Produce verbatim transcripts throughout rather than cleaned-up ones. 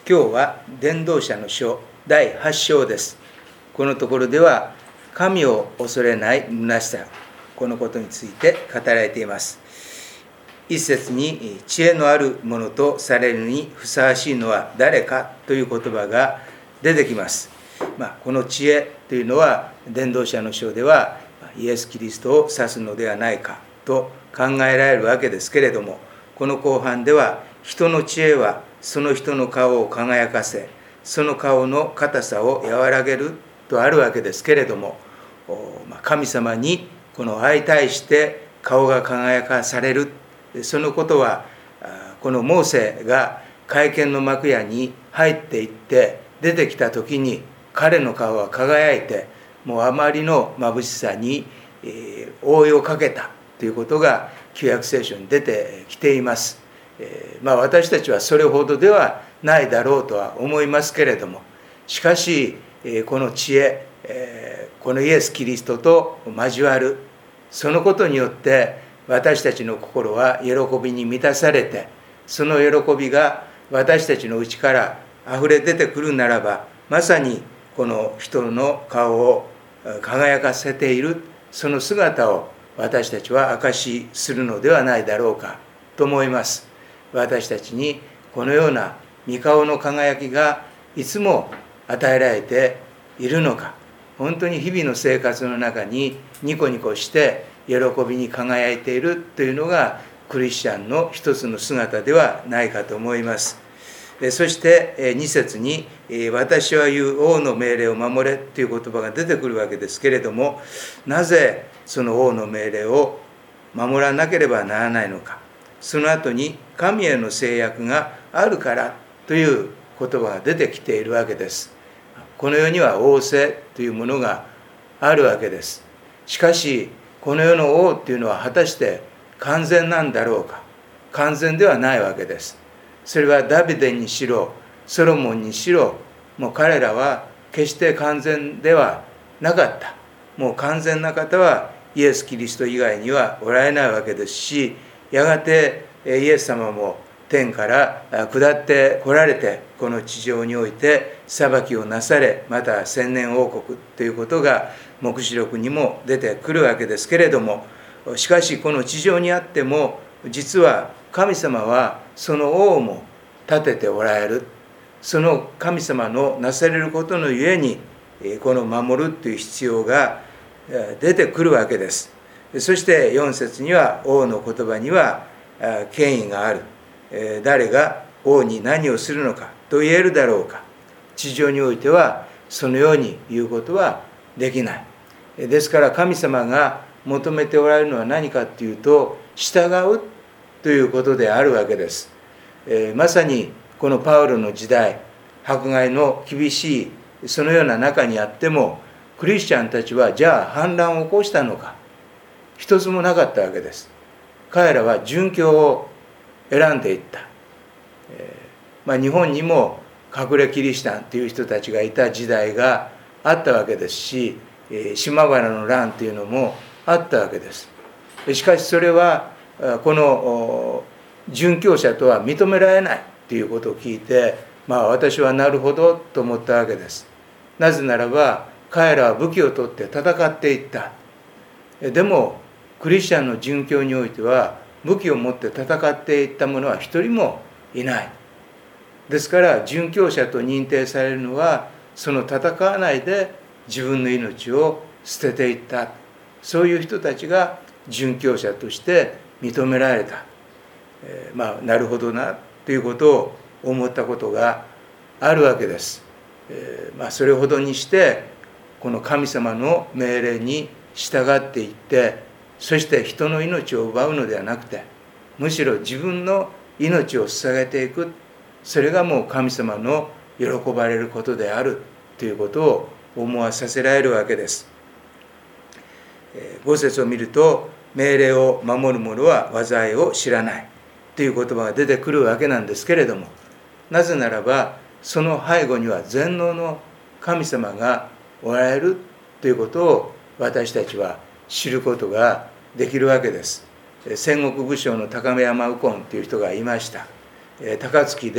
今日は伝道者の書だいはち章です。このところでは神を恐れない虚しさ、このことについて語られています。一節に知恵のあるものとされるにふさわしいのは誰かという言葉が出てきます。まあ、この知恵というのは伝道者の書ではイエス・キリストを指すのではないかと考えられるわけですけれども、この後半では人の知恵はその人の顔を輝かせ、その顔の硬さを和らげるとあるわけですけれども、神様にこの相対して顔が輝かされる、そのことはこのモーセが会見の幕屋に入っていって出てきた時に彼の顔は輝いて、もうあまりの眩しさに覆いをかけたということが旧約聖書に出てきています。えーまあ、私たちはそれほどではないだろうとは思いますけれども、しかし、えー、この知恵、えー、このイエス・キリストと交わる、そのことによって私たちの心は喜びに満たされて、その喜びが私たちの内からあふれ出てくるならば、まさにこの人の顔を輝かせているその姿を私たちは証しするのではないだろうかと思います。私たちにこのような御顔の輝きがいつも与えられているのか、本当に日々の生活の中にニコニコして喜びに輝いているというのがクリスチャンの一つの姿ではないかと思います。そしてに節に私は言う王の命令を守れという言葉が出てくるわけですけれども、なぜその王の命令を守らなければならないのか。その後に神への制約があるからという言葉が出てきているわけです。この世には王政というものがあるわけです。しかしこの世の王というのは果たして完全なんだろうか。完全ではないわけです。それはダビデにしろソロモンにしろ、もう彼らは決して完全ではなかった。もう完全な方はイエス・キリスト以外にはおられないわけですし、やがてイエス様も天から下って来られて、この地上において裁きをなされ、また千年王国ということが黙示録にも出てくるわけですけれども、しかしこの地上にあっても実は神様はその王も立てておられる。その神様のなされることのゆえにこの守るという必要が出てくるわけです。そしてよん節には王の言葉には権威がある。誰が王に何をするのかと言えるだろうか。地上においてはそのように言うことはできない。ですから神様が求めておられるのは何かというと、従うということであるわけです。まさにこのパウロの時代、迫害の厳しいそのような中にあっても、クリスチャンたちはじゃあ反乱を起こしたのか。一つもなかったわけです。彼らは殉教を選んでいった。えーまあ、日本にも隠れキリシタンという人たちがいた時代があったわけですし、えー、島原の乱というのもあったわけです。しかしそれはこの殉教者とは認められないということを聞いて、まあ私はなるほどと思ったわけです。なぜならば彼らは武器を取って戦っていった。でもクリスチャンの殉教においては武器を持って戦っていった者は一人もいない。ですから殉教者と認定されるのは、その戦わないで自分の命を捨てていった、そういう人たちが殉教者として認められた。えー、まあなるほどなということを思ったことがあるわけです。えー、まあそれほどにしてこの神様の命令に従っていって、そして人の命を奪うのではなくて、むしろ自分の命を捧げていく、それがもう神様の喜ばれることであるということを思わさせられるわけです。ご節を見ると、命令を守る者は災いを知らないという言葉が出てくるわけなんですけれども、なぜならばその背後には全能の神様がおられるということを私たちは知ることができるわけです。戦国武将の高目山右近という人がいました。高槻で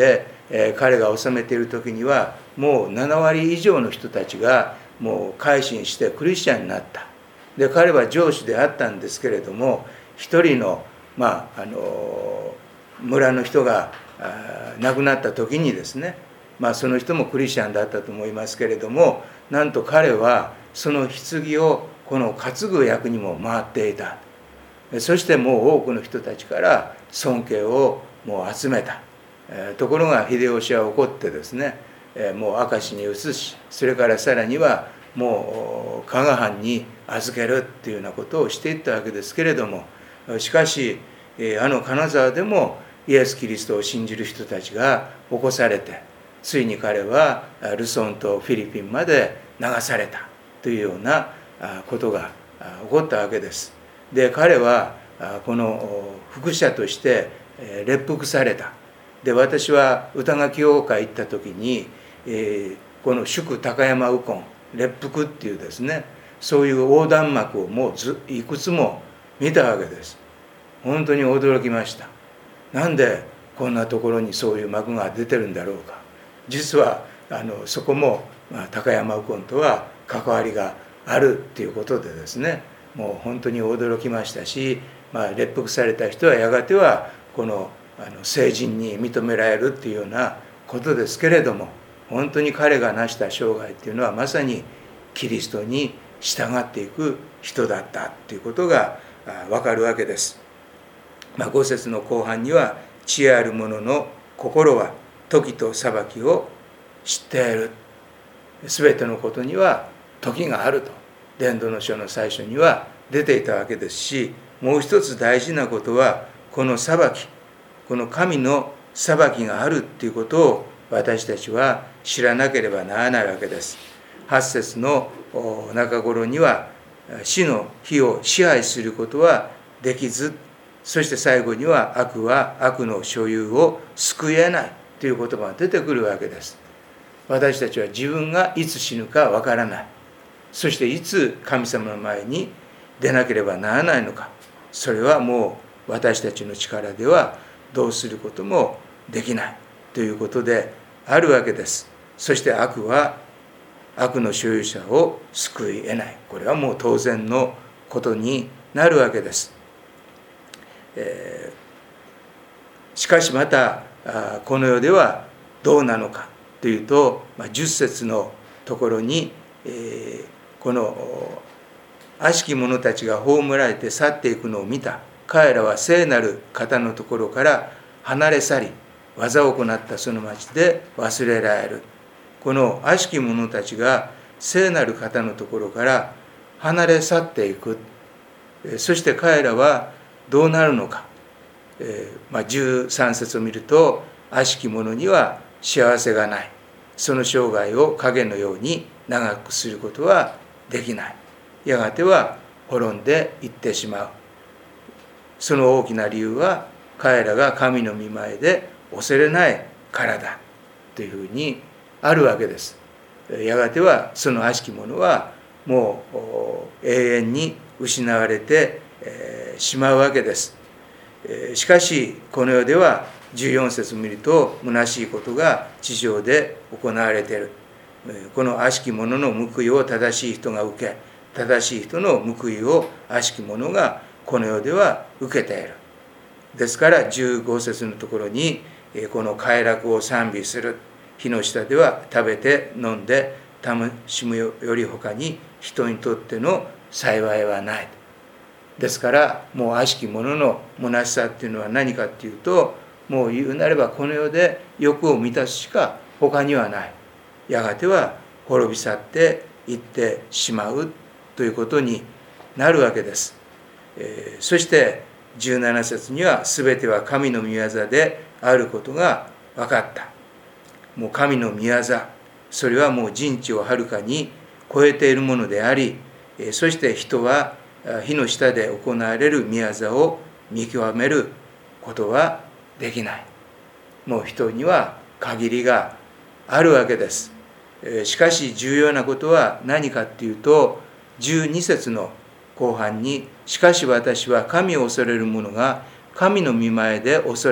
えー、彼が治めている時にはもうななわり以上の人たちがもう改心してクリスチャンになった。で彼は上司であったんですけれども、一人の、まあ、あの村の人が亡くなった時にですね、まあ、その人もクリスチャンだったと思いますけれども、なんと彼はその棺をこの担ぐ役にも回っていた。そしてもう多くの人たちから尊敬をもう集めた。ところが秀吉は怒ってですね、もう明石に移し、それからさらにはもう加賀藩に預けるっていうようなことをしていったわけですけれども、しかしあの金沢でもイエス・キリストを信じる人たちが起こされて、ついに彼はルソンとフィリピンまで流されたというようなことが起こったわけです。で彼はこの副者として列服された。で私は歌垣教会行った時に、えー、この祝高山右近列服っていうですね、そういう横断幕をもうずいくつも見たわけです。本当に驚きました。なんでこんなところにそういう幕が出てるんだろうか。実はあのそこも、まあ、高山右近とは関わりがあるっていうことでですね、もう本当に驚きましたし、まあ、列服された人はやがてはこのあの聖人に認められるっていうようなことですけれども、本当に彼が成した生涯っていうのはまさにキリストに従っていく人だったっていうことが分かるわけです。まあ、ご節の後半には、知恵ある者の心は時と裁きを知っている。すべてのことには時があると伝道の書の最初には出ていたわけですし、もう一つ大事なことはこの裁き、この神の裁きがあるっていうことを私たちは知らなければならないわけです。はち節の中頃には、死の火を支配することはできず、そして最後には、悪は悪の所有を救えないという言葉が出てくるわけです。私たちは自分がいつ死ぬかわからない。そしていつ神様の前に出なければならないのか。それはもう私たちの力ではどうすることもできないということであるわけです。そして悪は悪の所有者を救い得ない。これはもう当然のことになるわけです。えー、しかしまたこの世ではどうなのかというと、じゅっ節のところに、えー、この悪しき者たちが葬られて去っていくのを見た。彼らは聖なる方のところから離れ去り、技を行ったその町で忘れられる。この悪しき者たちが聖なる方のところから離れ去っていく。そして彼らはどうなるのか。えーまあ、じゅうさん節を見ると、悪しき者には幸せがない。その生涯を影のように長くすることはできない。やがては滅んでいってしまう。その大きな理由は、彼らが神の御前で恐れないからだというふうにあるわけです。やがてはその悪しき者はもう永遠に失われてしまうわけです。しかしこの世ではじゅうよん節を見ると、虚しいことが地上で行われている。この悪しき者の報いを正しい人が受け、正しい人の報いを悪しき者がこの世では受けている。ですからじゅうご節のところに、この快楽を賛美する。火の下では食べて飲んで楽しむより他に人にとっての幸いはない。ですからもう悪しき者の虚しさっていうのは何かっていうと、もう言うなればこの世で欲を満たすしか他にはない。やがては滅び去っていってしまうということになるわけです。えー、そしてじゅうなな節には、すべては神の御業であることが分かった。もう神の御業、それはもう人知をはるかに超えているものであり、そして人は火の下で行われる御業を見極めることはできない。もう人には限りがあるわけです。しかし重要なことは何かっていうと、じゅうに節の後半に、しかし私は神を恐れる者が神の御前で恐れ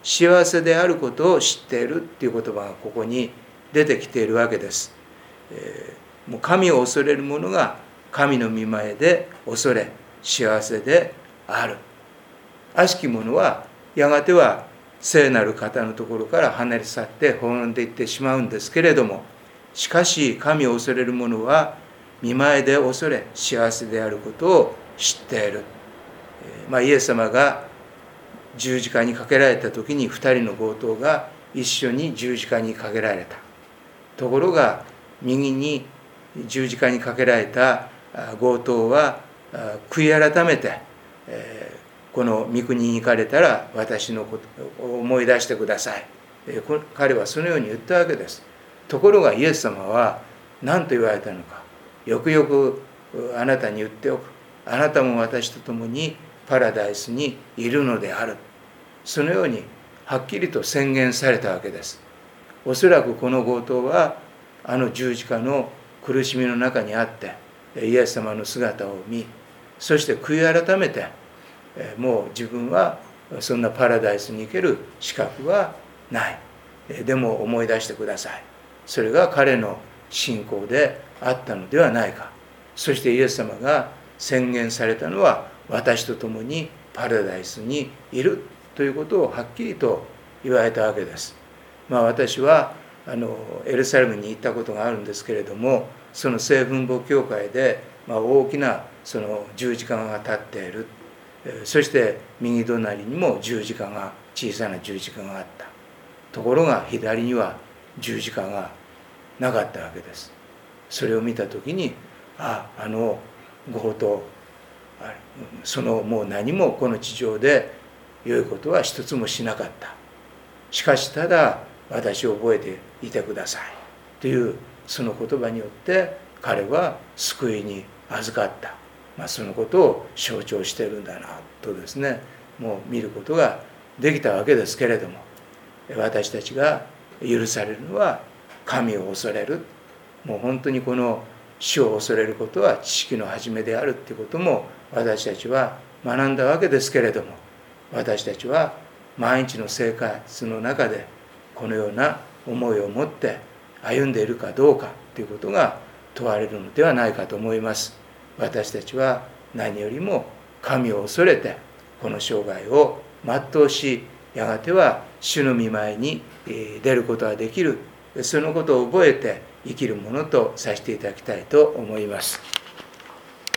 幸せであることを知っているっていう言葉がここに出てきているわけです。えー、もう神を恐れる者が神の御前で恐れ幸せである。悪しき者はやがては聖なる方のところから離れ去って滅んでいってしまうんですけれども、しかし神を恐れる者は御前で恐れ幸せであることを知っている。えーまあ、イエス様が十字架にかけられた時に二人の強盗が一緒に十字架にかけられた。ところが右に十字架にかけられた強盗は悔い改めて、えーこの御国に行かれたら私のことを思い出してください。彼はそのように言ったわけです。ところがイエス様は何と言われたのか。よくよくあなたに言っておく。あなたも私と共にパラダイスにいるのである。そのようにはっきりと宣言されたわけです。おそらくこの強盗はあの十字架の苦しみの中にあってイエス様の姿を見、そして悔い改めてもう自分はそんなパラダイスに行ける資格はない。でも思い出してください。それが彼の信仰であったのではないか。そしてイエス様が宣言されたのは私と共にパラダイスにいるということをはっきりと言われたわけです。まあ私はあのエルサレムに行ったことがあるんですけれども、その聖墳墓教会で、まあ、大きなその十字架が立っている。そして右隣にも十字架が、小さな十字架があった。ところが左には十字架がなかったわけです。それを見た時に、ああ、あの強盗、そのもう何もこの地上で良いことは一つもしなかった。しかしただ私を覚えていてくださいというその言葉によって彼は救いに預かった。まあ、そのことを象徴しているんだなとですね、もう見ることができたわけですけれども、私たちが許されるのは神を恐れる。もう本当にこの主を恐れることは知識の始めであるということも私たちは学んだわけですけれども、私たちは毎日の生活の中でこのような思いを持って歩んでいるかどうかということが問われるのではないかと思います。私たちは何よりも神を恐れてこの生涯を全うし、やがては主の御前に出ることができる、そのことを覚えて生きるものとさせていただきたいと思います。